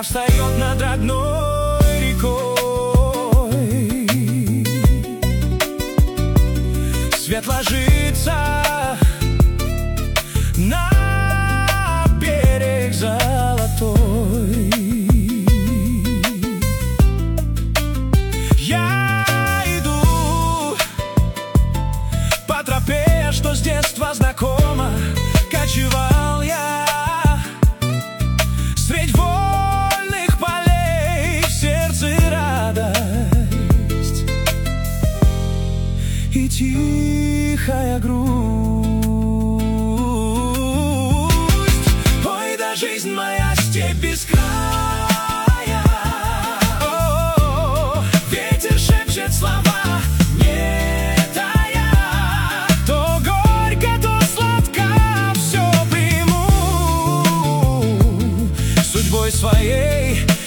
Заря встает над родной рекой, свет ложится на берег золотой. Я иду по тропе, что с детства знакома. Кочевал я средь вольных полей, в сердце радость и тихая грусть. Ой, да жизнь моя степь без края. О, ветер шепчет слова не тая. То горько, то сладко, все приму судьбой своей.